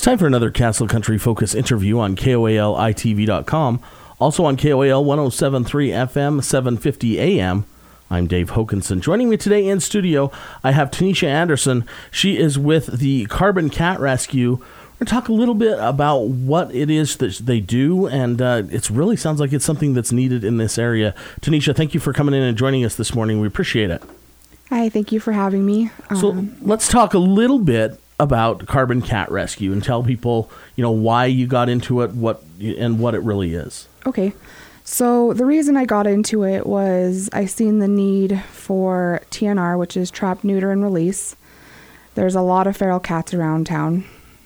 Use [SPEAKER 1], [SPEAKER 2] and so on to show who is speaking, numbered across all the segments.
[SPEAKER 1] time for another Castle Country Focus interview on KOALITV.com. Also on KOAL 107.3 FM, 750 AM. I'm Dave Hokanson. Joining me today in studio, I have Tanisha Anderson. She is with the Carbon Cat Rescue. We're going to talk a little bit about what it is that they do, and it really sounds like it's something that's needed in this area. Tanisha, thank you for coming in and joining us this morning. We appreciate it.
[SPEAKER 2] Hi, thank you for having me.
[SPEAKER 1] So let's talk a little bit about Carbon Cat Rescue and tell people, why you got into it, what it really is.
[SPEAKER 2] Okay. So the reason I got into it was I seen the need for TNR, which is trap, neuter, and release. There's a lot of feral cats around town.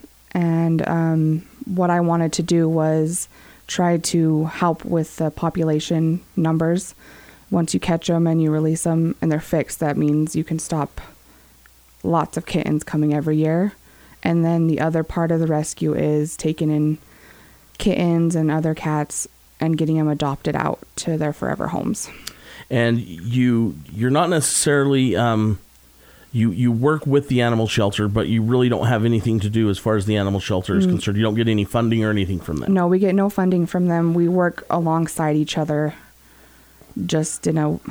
[SPEAKER 2] And what I wanted to do was try to help with the population numbers. Once you catch them and you release them and they're fixed, that means you can stop lots of kittens coming every year. And then the other part of the rescue is taking in kittens and other cats and getting them adopted out to their forever homes. And
[SPEAKER 1] you're not necessarily you work with the animal shelter, but you really don't have anything to do as far as the animal shelter is concerned. You don't get any funding or anything from them.
[SPEAKER 2] No, we get no funding from them. We work alongside each other. Just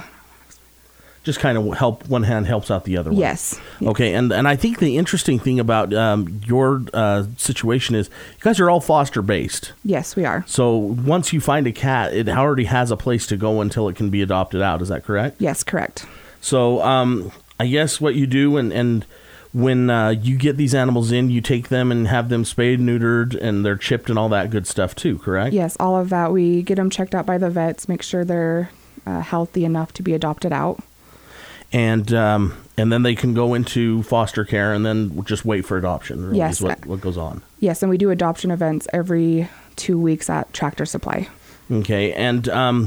[SPEAKER 1] kind of help. One hand helps out the other one.
[SPEAKER 2] Yes.
[SPEAKER 1] Okay, and I think the interesting thing about your situation is you guys are all foster based.
[SPEAKER 2] Yes, we are.
[SPEAKER 1] So once you find a cat, it already has a place to go until it can be adopted out. Is that correct?
[SPEAKER 2] Yes, correct.
[SPEAKER 1] So I guess what you do and when you get these animals in, you take them and have them spayed, neutered, and they're chipped and all that good stuff too, correct?
[SPEAKER 2] Yes, all of that. We get them checked out by the vets, make sure they're healthy enough to be adopted out.
[SPEAKER 1] And then they can go into foster care and then just wait for adoption. Really,
[SPEAKER 2] yes.
[SPEAKER 1] Is what goes on.
[SPEAKER 2] Yes, and we do adoption events every 2 weeks at Tractor Supply.
[SPEAKER 1] Okay, and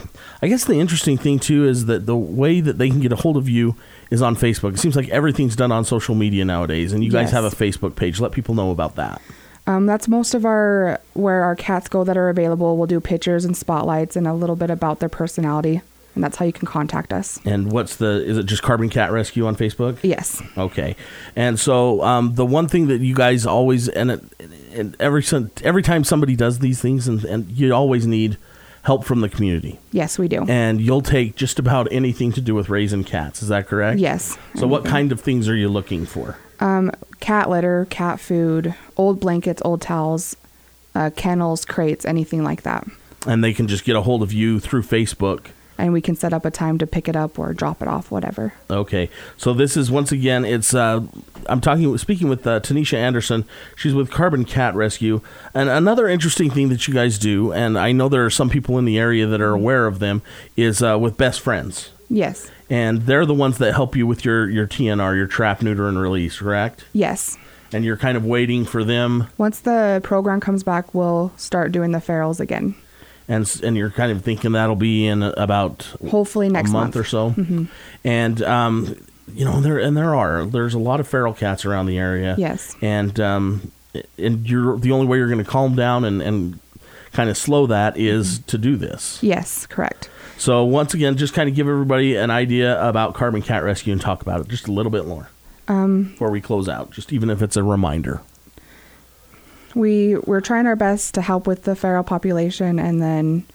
[SPEAKER 1] I guess the interesting thing, too, is that the way that they can get a hold of you is on Facebook. It seems like everything's done on social media nowadays, and you guys have a Facebook page. Let people know about that.
[SPEAKER 2] That's most of where our cats go that are available. We'll do pictures and spotlights and a little bit about their personality. And that's how you can contact us.
[SPEAKER 1] And is it just Carbon Cat Rescue on Facebook?
[SPEAKER 2] Yes.
[SPEAKER 1] Okay. And so the one thing that you guys always, and every time somebody does these things, and you always need help from the community.
[SPEAKER 2] Yes, we do.
[SPEAKER 1] And you'll take just about anything to do with raising cats. Is that correct?
[SPEAKER 2] Yes.
[SPEAKER 1] So what kind of things are you looking for?
[SPEAKER 2] Cat litter, cat food, old blankets, old towels, kennels, crates, anything like that. And
[SPEAKER 1] they can just get a hold of you through Facebook.
[SPEAKER 2] And we can set up a time to pick it up or drop it off, whatever.
[SPEAKER 1] Okay. So this is, once again, it's I'm speaking with Tanisha Anderson. She's with Carbon Cat Rescue. And another interesting thing that you guys do, and I know there are some people in the area that are aware of them, is with Best Friends.
[SPEAKER 2] Yes.
[SPEAKER 1] And they're the ones that help you with your TNR, your trap, neuter, and release, correct?
[SPEAKER 2] Yes.
[SPEAKER 1] And you're kind of waiting for them.
[SPEAKER 2] Once the program comes back, we'll start doing the ferals again.
[SPEAKER 1] And you're kind of thinking that'll be in about
[SPEAKER 2] hopefully next
[SPEAKER 1] month or so. Mm-hmm. And there's a lot of feral cats around the area.
[SPEAKER 2] Yes.
[SPEAKER 1] And you're the only way you're going to calm down and kind of slow that is to do this.
[SPEAKER 2] Yes, correct.
[SPEAKER 1] So once again, just kind of give everybody an idea about Carbon Cat Rescue and talk about it just a little bit more before we close out, just even if it's a reminder.
[SPEAKER 2] We're trying our best to help with the feral population and then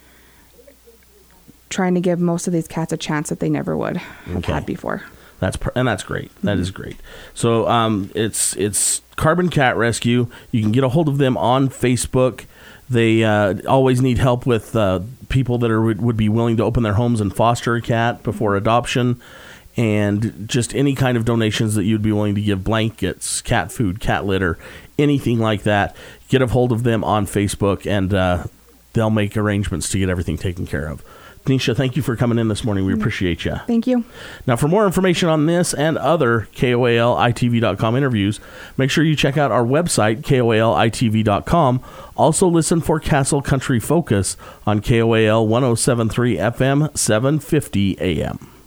[SPEAKER 2] trying to give most of these cats a chance that they never would have had before. That's
[SPEAKER 1] great. That is great. So it's Carbon Cat Rescue. You can get a hold of them on Facebook. They always need help with people that would be willing to open their homes and foster a cat before adoption. And just any kind of donations that you'd be willing to give, blankets, cat food, cat litter, anything like that, get a hold of them on Facebook, and they'll make arrangements to get everything taken care of. Tanisha, thank you for coming in this morning. We appreciate you.
[SPEAKER 2] Thank you.
[SPEAKER 1] Now, for more information on this and other KOALITV.com interviews, make sure you check out our website, KOALITV.com. Also, listen for Castle Country Focus on KOAL 107.3 FM, 750 AM.